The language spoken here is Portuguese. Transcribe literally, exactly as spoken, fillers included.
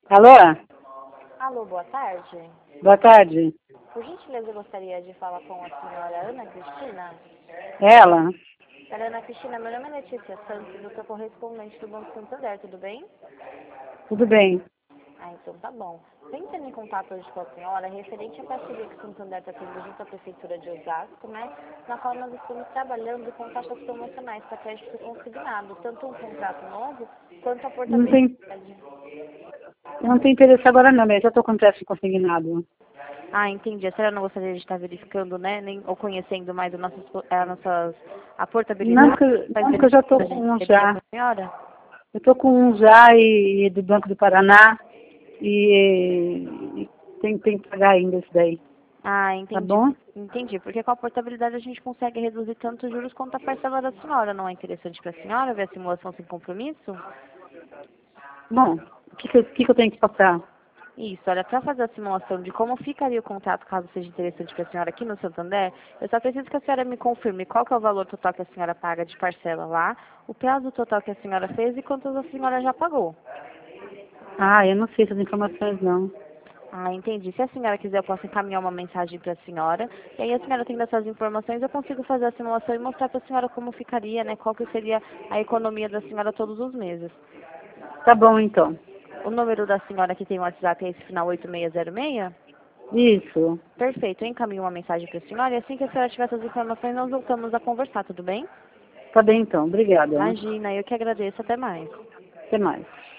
Alô? Alô, boa tarde. Boa tarde. Por gentileza, eu gostaria de falar com a senhora Ana Cristina. Ela? Senhora Ana Cristina, meu nome é Letícia Santos, eu sou correspondente do Banco Santander, tudo bem? Tudo bem. Ah, então tá bom. Estou entrando em contato hoje com a senhora referente à parceria que o Santander está tendo junto à Prefeitura de Osasco, né? Na qual nós estamos trabalhando com taxas promocionais para crédito consignado, tanto um contrato novo quanto a Não tem, portabilidade. eu não tenho interesse agora não, mas já estou com o teste consignado. Ah, entendi. A senhora não gostaria de estar verificando, né? Nem, ou conhecendo mais as nossas, a, nossas, a Não, portabilidade? porque, Faz não, porque eu já estou a com gente um deveria já. com a senhora? Eu estou com um já e, e do Banco do Paraná e, e tem, tem que pagar ainda isso daí. Ah, Tá entendi. bom? Entendi. Porque com a portabilidade a gente consegue reduzir tanto os juros quanto a parcela da senhora. Não é interessante para a senhora ver a simulação sem compromisso? Bom, o que, que, eu- o que que eu tenho que passar? Isso, olha, para fazer a simulação de como ficaria o contrato caso seja interessante para a senhora aqui no Santander, eu só preciso que a senhora me confirme qual que é o valor total que a senhora paga de parcela lá, o prazo total que a senhora fez e quantas a senhora já pagou. Ah, eu não sei essas informações não. Ah, entendi. Se a senhora quiser, eu posso encaminhar uma mensagem para a senhora. E aí a senhora tendo essas informações, eu consigo fazer a simulação e mostrar para a senhora como ficaria, né? Qual que seria a economia da senhora todos os meses. Tá bom então. O número da senhora que tem o WhatsApp é esse final oito seis zero seis? Isso. Perfeito. Eu encaminho uma mensagem para a senhora e assim que a senhora tiver essas informações, nós voltamos a conversar, tudo bem? Tá bem então. Obrigada. Imagina, eu que agradeço. Até mais. Até mais.